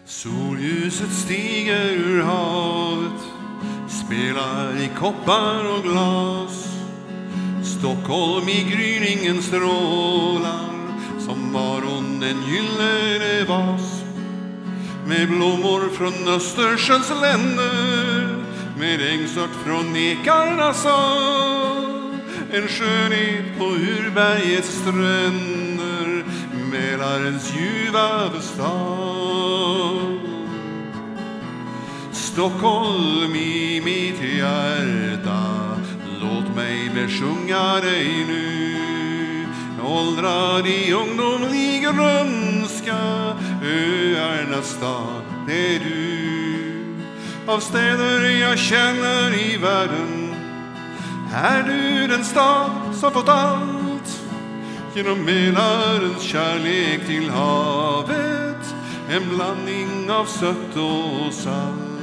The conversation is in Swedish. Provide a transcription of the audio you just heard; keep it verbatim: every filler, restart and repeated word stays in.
Solljuset stiger ur havet, spelar i koppar och glas. Stockholm i gryningen strålar som var hon en gyllene vas. Med blommor från Östersjöns länder, med ängsört från ekarnas hav. En skönhet på urbergets stränder, Mälarens ljuva stad. Stockholm i mitt hjärta, låt mig besjunga dig nu. Åldrad i ungdomlig grönska, öarnas stad är du. Av städer jag känner i världen, är du den stad som fått allt. Genom Mälarens kärlek till havet, en blandning av sött och salt.